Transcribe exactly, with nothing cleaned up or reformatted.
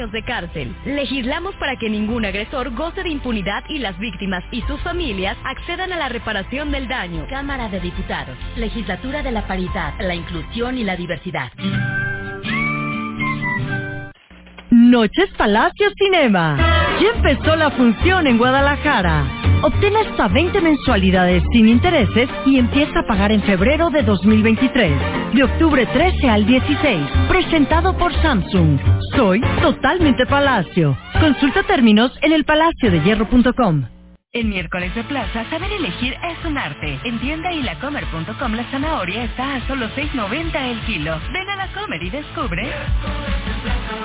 años de cárcel. Legislamos para que ningún agresor goce de impunidad y las víctimas y sus familias accedan a la reparación del daño. Cámara de Diputados, Legislatura de la Paridad, la Inclusión y la Diversidad. Noches Palacio Cinema. Ya empezó la función en Guadalajara. Obtén hasta veinte mensualidades sin intereses y empieza a pagar en febrero de dos mil veintitrés. De octubre trece al dieciséis. Presentado por Samsung. Soy totalmente Palacio. Consulta términos en el palacio de hierro punto com. En miércoles de plaza, saber elegir es un arte. En tienda y la comer punto com la zanahoria está a solo seis noventa el kilo. Ven a la Comer y descubre...